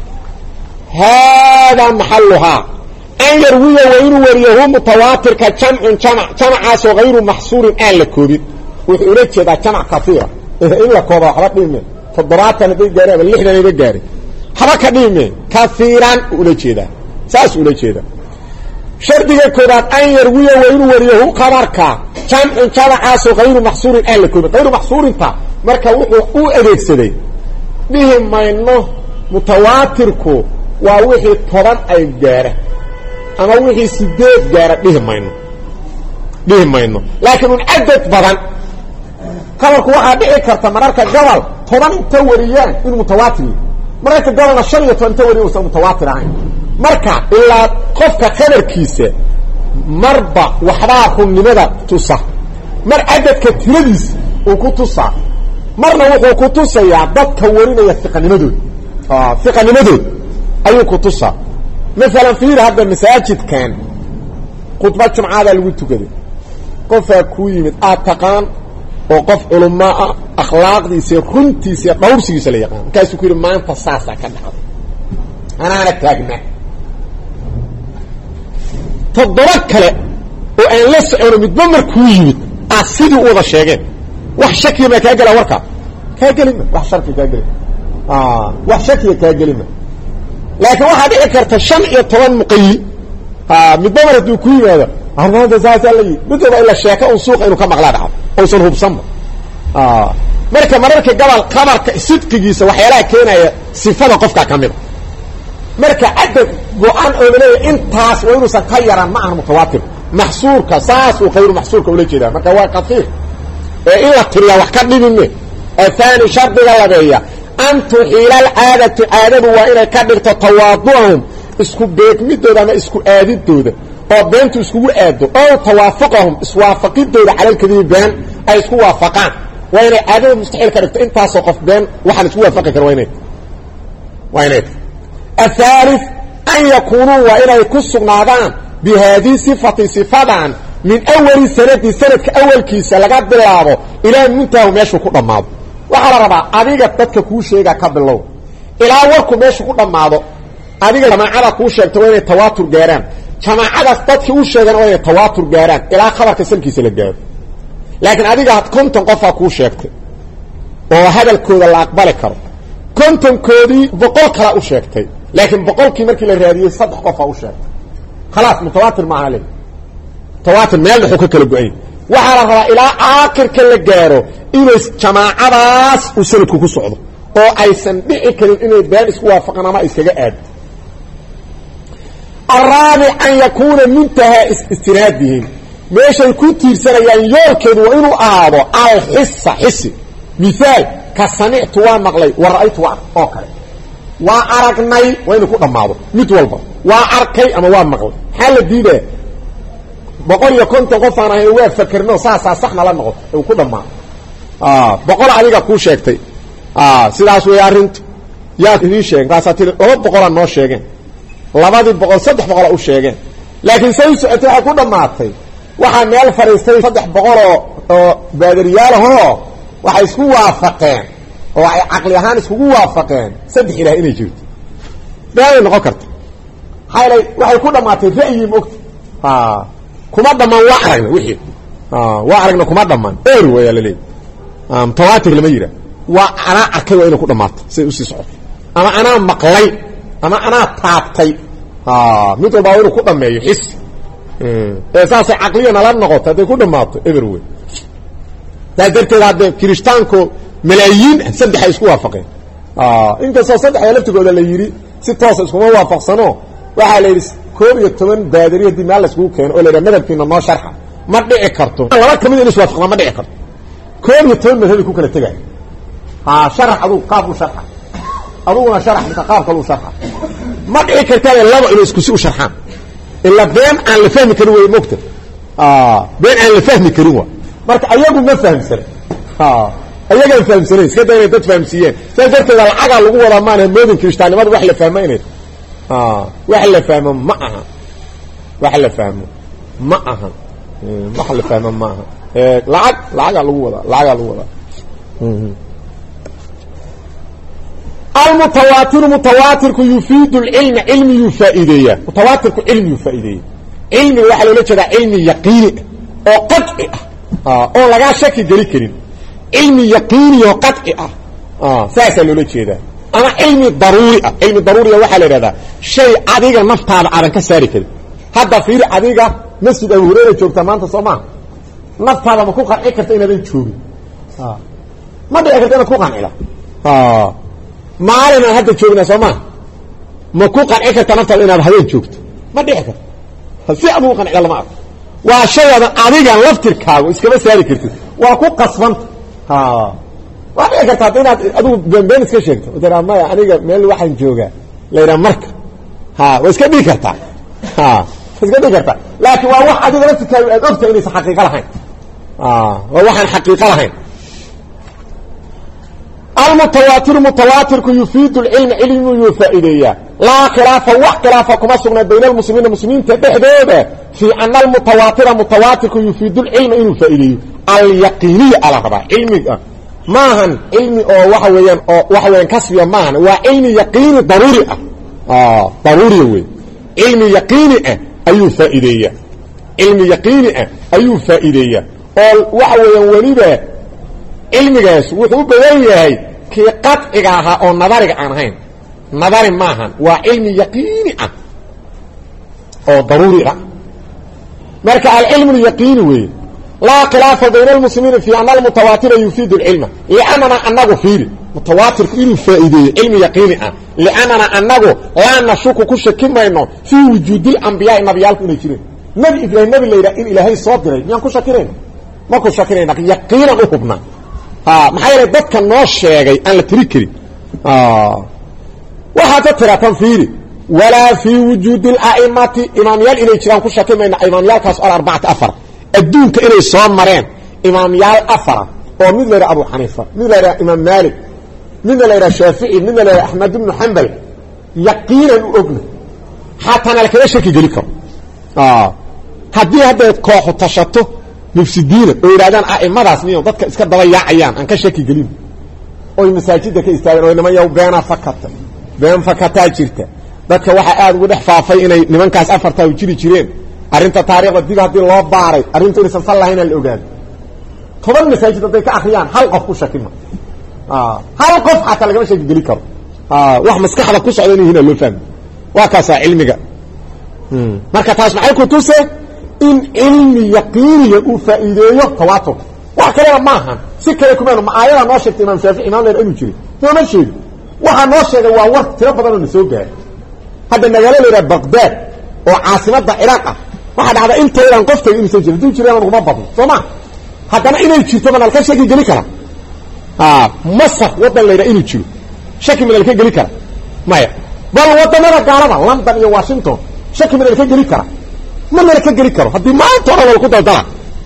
هذا محلها أن يروي وإن وريه متواتر كجمع عاسو غير محصور آن لكوريد وإليك هذا جمع كثيرا إلا كوضا حرق ديمين فالضرات نبي جاري واللحنا نبي جاري حرق ديمين كثيرا إليك هذا ساس إليك هذا شرطي كوضا أن يروي وإن وريه قرارك جمع عاسو غير محصور آن لكوريد غير محصور انت مركا وحو أديك سدي بهم ما إنه متواتركو ووحي طبعا أي جاره أما وحي سديد جاره بهم ما إنه لكن من عدد بدن قالك وحا بحي كرتا مرارك الجوال طبعا انتوريان إنه متواتري marka galana 15 wari uu mutawaatir ahayn marka ilaa qofka khabarkiisa marba waxbaa runnimada tusa mar adadka tiradiis uu ku tusa marna wuxuu ku tusayaa dadka warinaya fiqanimadood ayuu ku tusa مثلا في هذا المساجد كان خطبه جمعه lagu tukaday qofa ku yimid aataqaan oo qof culummaa akhlaaqdiisa runtiisa dhowrsigiisa la yaqaan kaas ku yiri maanta saasa ka dhacday ana taagna toddoba kale oo aan la socon midba markuu yimid sidii wada sheegeen wax shaki ma ka gala warka ka galima wax sharki ka galima wax shaki ka galima laakiin waxa dhici karta 15 muqayyi midba markuu ku yimaado arnada saasa la yiri midba ila sheeka oo suuq inuu ka maqlaa dhaco oo soo hubsan marka gabal qabarka sidqigiisa waxyaalaha keenaya sifada qofka kamid marka adad go'an oo leeyahay intaas waa inuu ka yaraan ma aan mutawaatir mahsuurka saas oo khayr mahsuurka ula jeeda marka waa qatiir ee ila tiriya wax ka dhibine athani shardiga labeeya antu hilal aadatu aadadu waa inay ka dhigto tawaaduhum isku beegmidooda ama isku aadidooda oo beentu isku aado oo tawaafaqahum iswaafaqidooda calal kadibaan ay isku waafaqaan waa inay aadadu mustaxil ka dhigto intaas oo qof been waxaan isku waafaqi karo waa inay الثالث أن يكونوا وإن يكسقنادان بهذه صفة من أول سنة كأول كيسة لقد الله إلى منتهى ماشي كل ماضي وعلى ربع أديك تدك كوشيغا قبل الله إلى وركو ماشي كل ماضي أديك لما على كوشيغ توين التواتر جيران كما على تدك كوشيغا وين التواتر جيران إلى خبر كسل كيسة للجيران لكن أديك كنت قفا كوشيغ وهذا الكود اللي أقبلك كنتم كودي بقول كلا أشيكتي لكن بقول كي مركي للرياضية صدق قفا أشيكتي خلاص متواتر مع عليه تواتر ميال لحوكك لقعين وحرها إلى آخر كل جارو إنه جماعة راس وسلكوا كسعوده oo aysan dhici karin inay been isku waafaqaan ama iskaga aad الرابع أن يكون منتهى استنادهم ماشي يكون تيرسنayaan yoolkeedu waa inuu aado al-hissa hissi مثال كسمعت ومقلي ورأيت oo kale waa aragnay waa inuu ku dhamaado mid walba waa arkay ama waa maqlay hal diiday boqol iyo konton qof aan ahay waa fakarno saxna la noqdo oo ku dhamaado boqol adiga ku sheegtay sidaas way arintu yaa idin sheeg raasatil oo boqol noo sheegeen labadii boqol saddex boqol u sheegeen laakiin say socotay waxa ku dhamaatay waxa meel fariistay saddex boqol oo baadiriyaal ah waxa isku waafaqeen oo ay aqli ahaan isku waafaqeen saddex ilaa inay jirto baa noqon karto xalay waxay ku dhamaatay ra'yi moogta kuma dhamaan waa aragna wixii waa aragna kuma dhamaan eer way la leeyahay tawaatir lama yira waa ana arkay waa inuu ku dhamaato si u sii socdo ama ana maqlay ama ana taabtay mid walba inuu ku dhameeyo xis saas aqliyan la noqoto haday ku dhamaato everywhere darteed kiristaanku malaayiin saddex isku waafaqeen inkastoo saddex laftigooda la yiri si toos isku waafaqsano waxa la yiri 11 baadiriye dimaal isku keen oo leeyahay madhabkiina noo sharxa ma dhici karto laba kamid in isku waafaqna ma dhici karto 11 madhab ku kala tagay شرح ادو قابو شرح ادونا شرح متقاب كلو شرح ما دحي كرتا لبا انو اسكو سو شرحان الا بين ان لا فهم كرو وي مكتب بين ان لا فهم كرو marka ayagu ma fahamsan ayaga fahamsan iska day dad fahamsiiyeen sababta lacag lagu wada maana moodin kristaanimada wax la fahmaynay wax la fahmo ma aha wax la fahmo ma aha wax la fahmo ma aha lacag lagu wada المتواتر يفيد العلم علم يفائديه متواتر علم يفائديه علم waxa loo jeedaa cilmi yaqiin oo qad'i oo laga shaki gali karin cilmi yaqiin oo qad'i saasa loo jeedaa ama cilmi daruuri waxa la yiraahdaa shay adiga naftaada aadan ka saari karin hadda fiir adiga masjid Abu Hurayra joogta maanta Soomaa naftaada ma ku qanci kartaa inaadan joogin ma dhici kartaa inaad ku qancila maalina hadda joogna Soomaa ma ku qanci kartaa naftaada inaad habeen joogto ma dhici karto si abu qanci lama arko waa shayada adiga laftirkaagu iskaba saari kartid waa ku qasbanta waa dhici kartaa inaad adigu been iska sheegto tira ma aniga meel waxaan joogaa leeyahay marka waa iska dhigi kartaa iska dhigi kartaa laakiin waa wax adiga laftiisa aad ogtahay inaysan xaqiiqo lahayn waa waxaan xaqiiqo lahayn المتواتر متواتر يفيد العلم علم يفائدية لا خلاف وخلاف كما سغنا بين المسلمين تدخدوده في أن المتواتر متواتر يفيد العلم يفائدية اليقينية على هذا علم ماهن علم او وحوين كسبيا ماهن وعلم يقيني ضروري ضروري وي علم يقيني اي فائدية علم يقيني اي فائدية وحوين وليبه علمigaas wuxuu badan yahay ki qadciga aha oo nadariga aan ahayn nadari maahan waa ilmi yaqiini ah oo daruuri ah marka al-ilm al-yaqini way la khilaaf bayna al-muslimin fi anna al-mutawatir yufid al-ilm li'anna annahu fiir mutawatir inuu faa'iideeyo ilmi yaqini ah li'anna annahu la nashuku ku shakimayno fi wujud al-anbiya nabiyalku inay jireen nabi ibrahim nabi leeyahay in ilaahay soo diray yaan ku shakirayno ma ku shakirayno yaqiina u hubna maxay yahay dadka noo sheegay aan la tiri karin waxa ta tira tan fiiri wala fi wujud al-a'imati imamiyal inay jiraan ku shakimayna imamiyalkaas oo 4 adduunka inay soo mareen imamiyal afar oo mid leeyahay Abu Hanifa mid leeyahay Imam Malik mid leeyahay Shafi'i mid leeyahay Ahmad ibn Hanbal yaqiinan u ogna hatta la kala shaki gali karo hadii hadda kooxo tashato mufsidiina oo yiraahdaan aimadaas niyo dadka iska daba yaacayaan aan ka shaki galin oo masaajidda ka istaagan oo niman yaw been fakata jirta dadka waxa aad ugu dhex faafay inay nimankaas afarta u jiri jireen arinta taariikhda dib hadii loo baaray arintu inay sallahayn la ogaado toban masaajid dadka ka akhriyaan hal qof ku shakima hal qof xataa laga shaki gali karo wax maskaxda ku socda inuu hina loo fahmo waa kaasa cilmiga marka taas maxay ku tusay in ilmi yaqiiniya uu faa'iideeyo tawatur wax kale ma ahan si kale kuma ma aayada noo sheegtay Imam Shafi'i Imam Leer inuu jiri ma sheegay waxa noo sheegay waa war tiro badan oo soo gaaray hadda magaalada leeyahay Baghdad oo caasimada Iraq ah waxa dhacda inta iran qofta inuu soo jiro jiraan kuma badno Soomaa haddana inay jirto banal ka shaki gali kara Masar wadan leeyahay inuu jiro shaki min ka gali kara maya bal wadanada gaalada London iyo Washington shaki min ka gali kara mana la ka gali karo hadii maanta hore wal ku daldala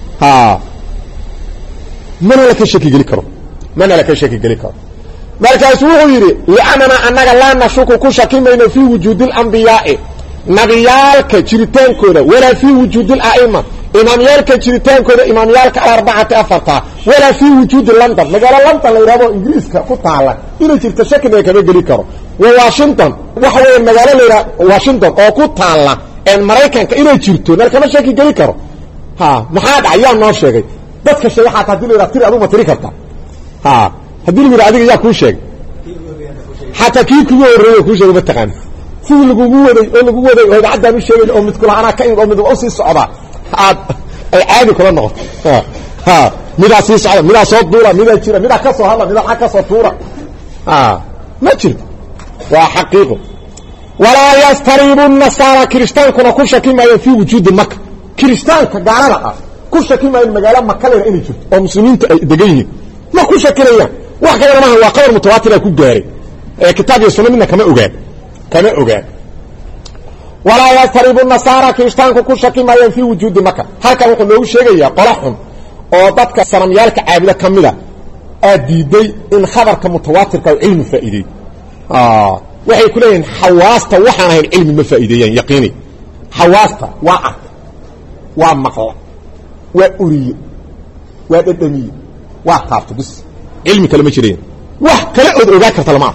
mana la ka shaki gali karo markaas wuxuu yiri li'anana annaga la nashuku ku shakimayno fi wujudil anbiya'i nabiyalka jiritaankooda wala fi wujudil a'imma imamyalka jiritaankooda imamyalka 4 wala fi wujudil London magala London la yiraahdo Ingiriiska ku taala inay jirto shaki ma ka gali karo Washington waxa weeye magala la yiraahdo Washington oo ku taala en Mareykanka inay jirto meel kama shaki gali karo maxaa dhacay noo sheegay dadka sheeyaha hadii la tiri adu ma tiri karta hadii la adiga yaa ku sheegay hatta kii ku horeeyay ku sheegay mataqaan sidii lagu waday oo cadaan u sheegay oo mid kula ana ka oo mid oo sii socda ay aadi kula noqoto midaa sii socda midaa soo duula midaa jira midaa ka soo hadla midaa ka soo tuura ma jirto waa xaqiiqo ولا يستريب النصارى كريستان كنا كشكي ما في وجود مكة كريستان كجارة كشكي ما المجال مكة لين إني شفت أو مسلمين دقيه ما كشكي ليه واحد ما هو قول متواتر يكون جاري كتاب يسمى منا كما أوجاد ولا يستريب النصارى كريستان كشكي ما في وجود مكة هكذا نقول شيء قلهم أو ضدك سرميالك عابدة كاملة أديدي إن خبرك متواتر كعلم فائدي waxay ku leeyihiin xawaasta waxaan ahayn cilmi ma faa'iideeyaan yaqiini xawaasta waa maqla waa uriye waa dhadhamiye waa taabto bis cilmi kale ma jireen wax kale ogaa karta lama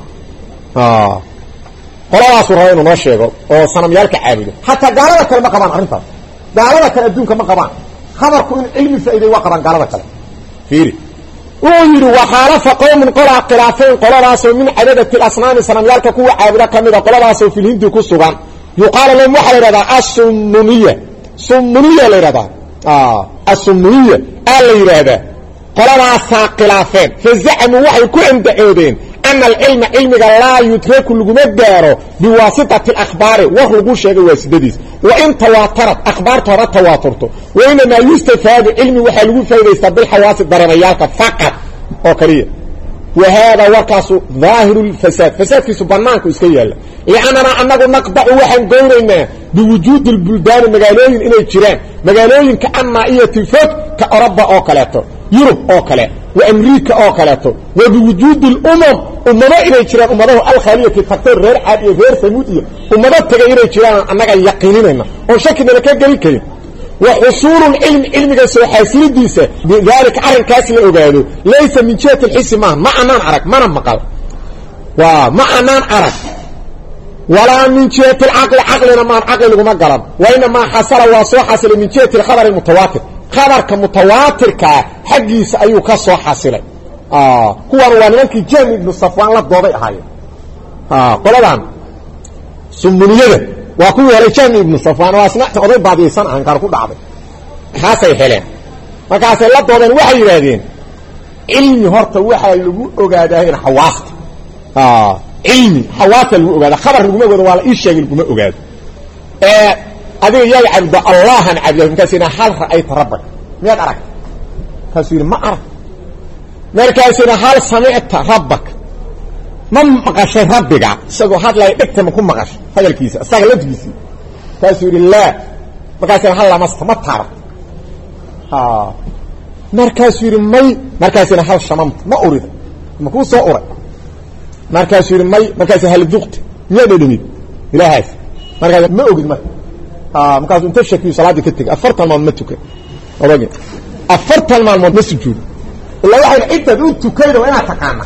qoladaas uu raayo noo sheego oo sanamyaalka caabudo hatta gaalada kale ma qabaan arintaas gaalada kale adduunka ma qabaan khabarku in cilmi faa'iideey waa qabaan gaalada kale fiiri ويري وخالف قوم قرأ قلافين قلراس من عدد الأصنام سنميالك كوا عابدا كميدا قلراس في الهند كسوغان يقال لهم وحل رضا السمنية لرضا السمنية لرضا قلراس قلافين فالزعم وحي كوين دعودين أن العلم لا يترك لغمداره بواسطة الأخبار وخلقوا شيء واسدديس وإن تواترت أخبار تواترته وإنما يستفاد علم وحلقوا فإذا يستبدل حواس الضرميات فقط أوكرية وهذا وكاس ظاهر الفساد فساد في سبحانك اسكيال لاننا انغو نقطع وحن قولنا بوجود البلدان المغالوين اني جيران مغالوين كأن ايه تفوت كأوروبا او كلاتو يوروب او كلا وامريكا او كلاتو وبوجود الامم امما اني جيران اممه الخاليه تفكر غير عادي غير ثموديه امما تغي اني جيران انغا يقينينا او شكلنا كغلي كاين وحصول العلم علمك سو حاصلديسه بذلك ارنكاس لا اوغادو ليس من جهه الحس ما معنى عرق ما مقال ومعنى عرق ولا من جهه العقل عقلنا ما عقل لما قلب وانما حصل وسو حاصل من جهه الخبر المتواتر خبر كمتواتر حقيس ايو كسو حاصل هو روانك جامع بن صفوان لا دوبي هاي قولان سمنيه وكو ورجان ابن صفوان واسنا تقضي بعض سنه عن كاركو دعبه خاصه هلين markaas la doodan waxay yiraahdeen ilmi horta waxa lagu ogaadaa in xawaast ilmi xawaast lagu ogaado khabar lagu ogaado wala ii sheegay lagu ogaado adiga yaa abda allahan abda markaasina hal ra'ayt rabbak miyaad arag kaasina ma arag markaasina hal sami'ta rabbak ma maqashay rabbiga isagoo hadlay dhigta ma ku maqashay hadalkiisa isaga laftiisa kaasina la markaasina hal lama taar markaas yiri may markaasina hal shamamta ma urida ma ku soo uray markaas yiri may markaas hal duqti miyaa dhadhamid ilaahaas markaas ma ogid markaas inta shaki salaadi ka tag afartan maalmood ma tukan odaga afartan maalmood ma sujuud illa waxa inta uu tukaydo ina taqaana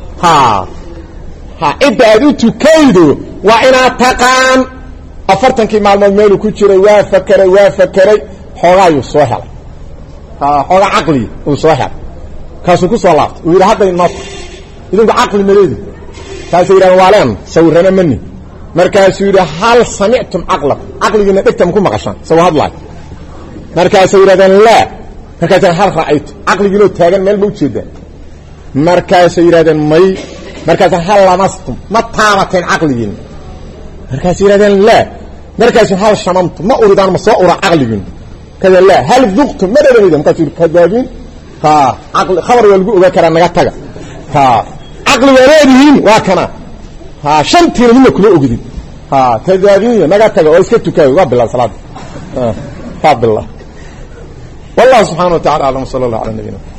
inta uu tukaydo waa ina taqaan afartankii maalmood meel ku jiray waa fakaray xogaayo soo helay xoga aqli oo soo xaq kaasoo ku soo laabtay uu yiraahdo inoo idinku aqli maleedi taasoo yiraahdo waalan sawirana manni markaasuu yiraahdo hal sami'tum aqlab aqligina dhigtam ku maqashan soo hadlay markaasuu yiraahdo la markaasuu hal ra'ayt aqligina taagan meel buu jeedaa markaasuu yiraahdo may markaasuu hal lamastum ma taabateen aqligina markaasuu yiraahdo la markaasuu hal shamamtum ma uridaan ma soo ura aqligina كذا لا هل ذقت ما دغنيد ما كثير كذابين عقل خبر يلقوا اوغا كرا نغا تغا عقل وريدين واكنا شنتي لما كلو اوغدي كذابين نغا تغا او اسك تكاي وا بالله صلاه فضل الله والله سبحانه وتعالى على صلى الله على النبي